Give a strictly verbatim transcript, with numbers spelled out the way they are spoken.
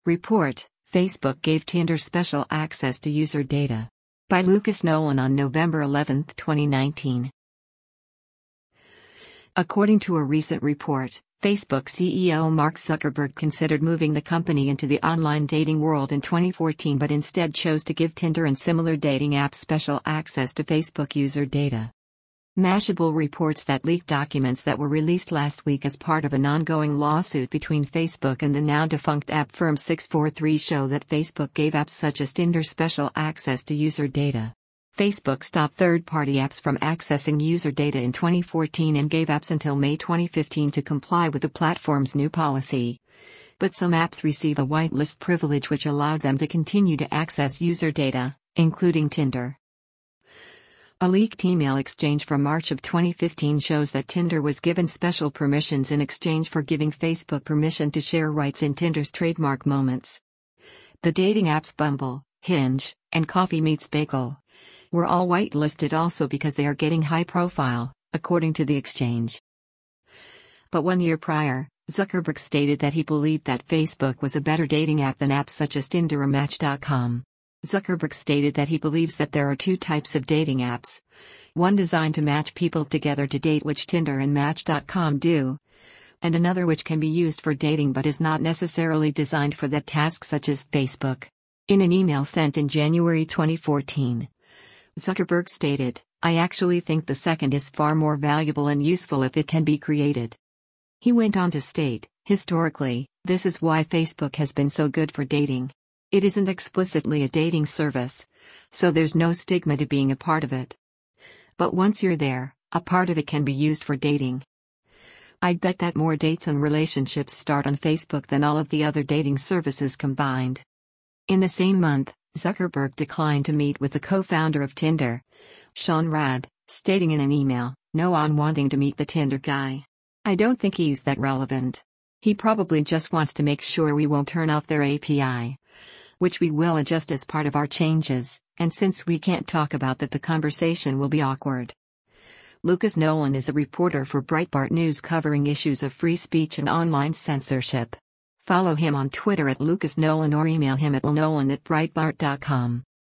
Report: Facebook gave Tinder special access to user data. By Lucas Nolan on November eleventh, twenty nineteen. According to a recent report, Facebook C E O Mark Zuckerberg considered moving the company into the online dating world in twenty fourteen but instead chose to give Tinder and similar dating apps special access to Facebook user data. Mashable reports that leaked documents that were released last week as part of an ongoing lawsuit between Facebook and the now-defunct app firm six forty-three show that Facebook gave apps such as Tinder special access to user data. Facebook stopped third-party apps from accessing user data in twenty fourteen and gave apps until May twenty fifteen to comply with the platform's new policy. But some apps receive a whitelist privilege which allowed them to continue to access user data, including Tinder. A leaked email exchange from March of twenty fifteen shows that Tinder was given special permissions in exchange for giving Facebook permission to share rights in Tinder's trademark moments. The dating apps Bumble, Hinge, and Coffee Meets Bagel were all whitelisted also because they are getting high profile, according to the exchange. But one year prior, Zuckerberg stated that he believed that Facebook was a better dating app than apps such as Tinder or Match dot com. Zuckerberg stated that he believes that there are two types of dating apps. One designed to match people together to date, which Tinder and Match dot com do, and another which can be used for dating but is not necessarily designed for that task, such as Facebook. In an email sent in January twenty fourteen, Zuckerberg stated, "I actually think the second is far more valuable and useful if it can be created." He went on to state, "Historically, this is why Facebook has been so good for dating. It isn't explicitly a dating service, so there's no stigma to being a part of it. But once you're there, a part of it can be used for dating. I'd bet that more dates and relationships start on Facebook than all of the other dating services combined." In the same month, Zuckerberg declined to meet with the co-founder of Tinder, Sean Rad, stating in an email, "No one wanting to meet the Tinder guy. I don't think he's that relevant. He probably just wants to make sure we won't turn off their A P I. Which we will adjust as part of our changes, and since we can't talk about that, the conversation will be awkward." Lucas Nolan is a reporter for Breitbart News covering issues of free speech and online censorship. Follow him on Twitter at Lucas Nolan or email him at nolan at breitbart dot com.